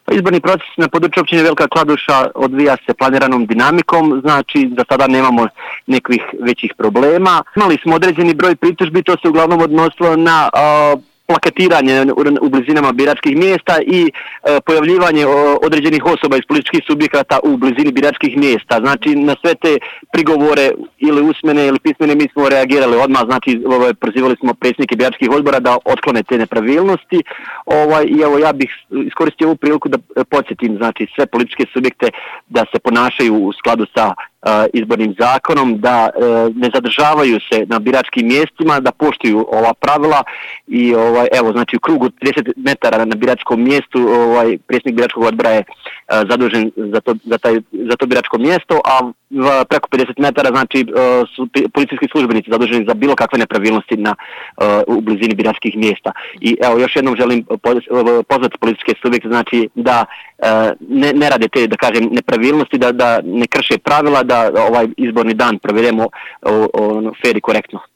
Izborni proces na području općine Velika Kladuša odvija se planiranom dinamikom, znači da sada nemamo nekih većih problema. Imali smo određeni broj pritužbi, to se uglavnom odnosilo na plaketiranje u blizinama biračkih mjesta i pojavljivanje određenih osoba iz političkih subjekata u blizini biračkih mjesta. Znači na sve te prigovore ili usmene ili pismene mi smo reagirali odmah, znači prozivali smo predsjednike biračkih odbora da otklone te nepravilnosti. I evo ja bih iskoristio ovu priliku da podsjetim znači sve političke subjekte da se ponašaju u skladu sa izbornim zakonom, da ne zadržavaju se na biračkim mjestima, da poštuju ova pravila i evo znači u krugu 30 metara na biračkom mjestu predsjednik biračkog odbora je zadužen za to biračko mjesto, a preko 50 metara znači su policijski službenici zaduženi za bilo kakve nepravilnosti u blizini biračkih mjesta. I evo još jednom želim pozvati političke subjekte znači da ne rade te da kažem nepravilnosti, da ne krše pravila, da ovaj izborni dan provedemo fair i korektno.